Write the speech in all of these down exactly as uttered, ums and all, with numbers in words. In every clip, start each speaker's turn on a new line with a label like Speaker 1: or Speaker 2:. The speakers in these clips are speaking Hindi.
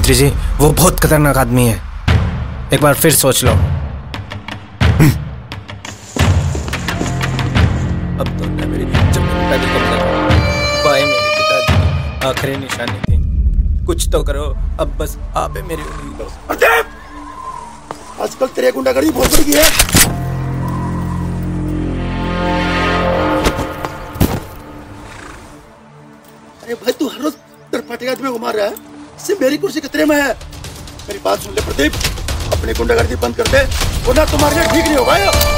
Speaker 1: मिस्त्री जी, वो बहुत खतरनाक आदमी है, एक बार फिर सोच लो। अब तो न मेरी जमीन पे भी कब्जा, बाएं मेरे पिताजी की आखिरी निशानी थी। कुछ तो करो, अब बस आप ही मेरी उम्मीद हो।
Speaker 2: प्रदीप, आजकल तेरे गुंडागर्दी बहुत बढ़ गई है। अरे भाई, तू हर रोज तरफाटेगाज में घुमा रहा है, इससे मेरी कुर्सी खतरे में है। मेरी बात सुन ले प्रदीप, अपनी गुंडागर्दी बंद कर दे, वरना तुम्हारे लिए ठीक नहीं होगा।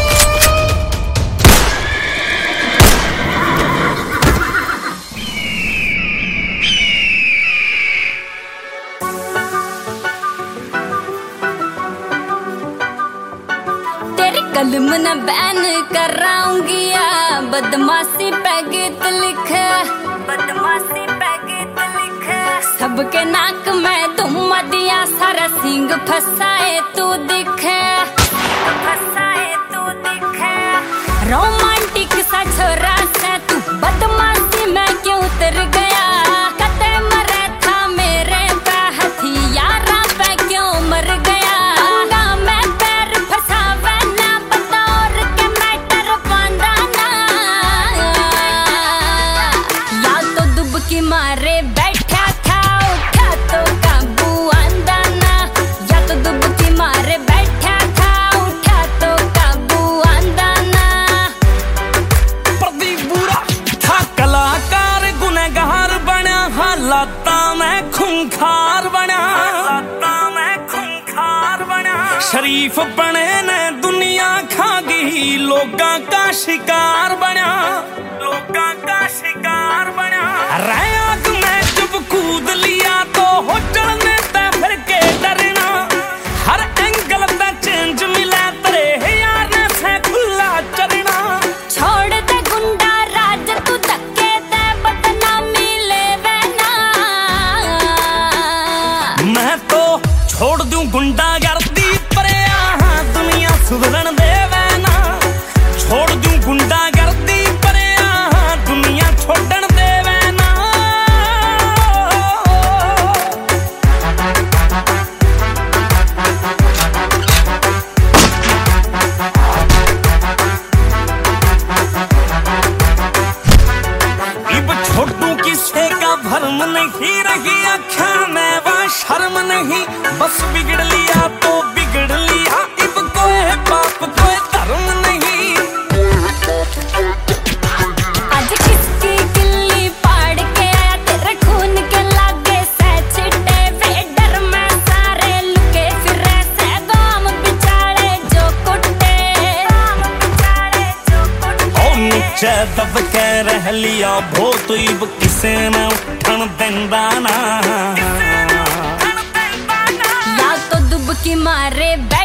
Speaker 3: कलम न बैन कराऊंगी, बदमाशी पे गीत लिखे, बदमाशी पे गीत लिखे। सबके नाक में तुम दिया, सारा सिंग फसाए तू दिखे, फसाए तू दिखे। रोमांटिक सा छोरा से तू बदमाशी में क्यों उतर गया? कते मरे था मेरे पे हथियारा पे क्यों मर गया? मारे बैठा था, उठा तो काबू आंदा ना। या तो दुबकी मारे बैठा था, उठा तो काबू आंदा ना।
Speaker 4: प्रदीप बुरा था कलाकार, गुनहगार बना, हालाता मैं खूंखार बना, हालाता मैं खूंखार बना। शरीफ बने ने दुनिया खा गई, लोगा का शिकार बना, लोगा का शिकार बना। आग में जब कूद लिया तो हो चढ़ने ता फिर के डरना। हर एंगल ता चेंज मिला, तेरे यार ने से खुला चलना।
Speaker 3: छोड़ दे गुंडा राज, तू धक्के दे बदनामी लेवे ना।
Speaker 4: मैं तो छोड़ दूं गुंडागर्दी, पर यहाँ दुनिया सुधरन देवे ना। छोड़ दूं गुंडागर्दी, पर यहाँ दुनिया छोड़न देवे ना। छोटू किसे का भरम नहीं रही, आँखा में वो शर्म नहीं। बस बिगड़ लिया तो बिगड़ लिया, इब कोई बाप कोई धर्म नहीं।
Speaker 3: आज किसकी किल्ली पाड़ के आया, तेरे खून के लागे से छिटे वे। डर में सारे लुके फिरे से, गाम बिचारे जो कुटे, गाम बिचारे जो कुटे।
Speaker 4: ओ नीचे दब के रह लिया भूत, इब किसे न उठन देंदा ना।
Speaker 3: या तो दुबकी मारे